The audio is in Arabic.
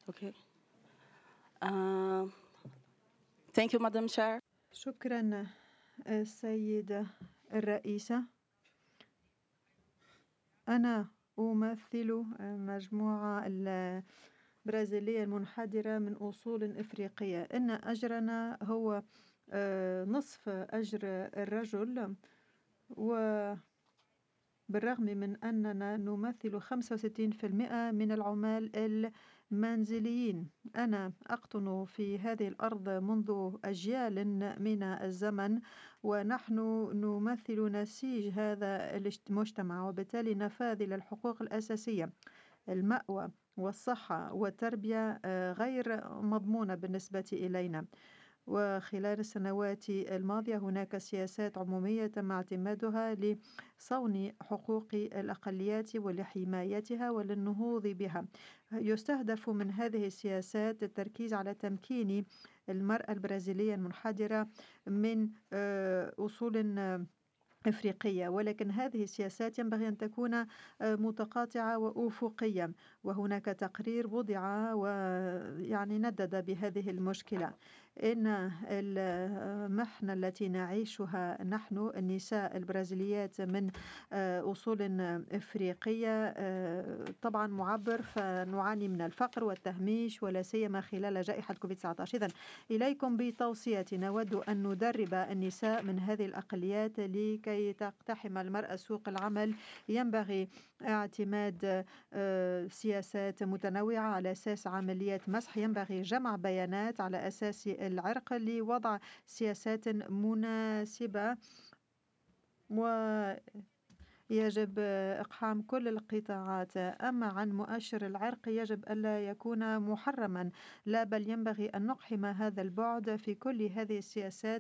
Okay. Um, Thank you, Madam Chair. شكرا السيدة الرئيسة. أنا أمثل مجموعة البرازيلية المنحدرة من أصول إفريقية. إن أجرنا هو نصف أجر الرجل، وبالرغم من أننا نمثل 65% من العمال المنزليين. أنا أقطن في هذه الأرض منذ أجيال من الزمن، ونحن نمثل نسيج هذا المجتمع، وبالتالي نفاذ الحقوق الأساسية، المأوى والصحة والتربية غير مضمونة بالنسبة إلينا. وخلال السنوات الماضية هناك سياسات عمومية تم اعتمادها لصون حقوق الأقليات ولحمايتها وللنهوض بها. يستهدف من هذه السياسات التركيز على تمكين المرأة البرازيلية المنحدرة من أصول إفريقية، ولكن هذه السياسات ينبغي أن تكون متقاطعة وأفقية. وهناك تقرير وضع ويعني ندد بهذه المشكلة. إن المحنة التي نعيشها نحن النساء البرازيليات من أصول إفريقية طبعا معبر، فنعاني من الفقر والتهميش ولا سيما خلال جائحة كوفيد-19. إذن إليكم بتوصية، نود أن ندرب النساء من هذه الأقليات لكي تقتحم المرأة سوق العمل. ينبغي اعتماد سياسات متنوعة على أساس عمليات مسح. ينبغي جمع بيانات على أساس العرق لوضع سياسات مناسبة، ويجب إقحام كل القطاعات. أما عن مؤشر العرق يجب ألا يكون محرما، لا بل ينبغي أن نقحم هذا البعد في كل هذه السياسات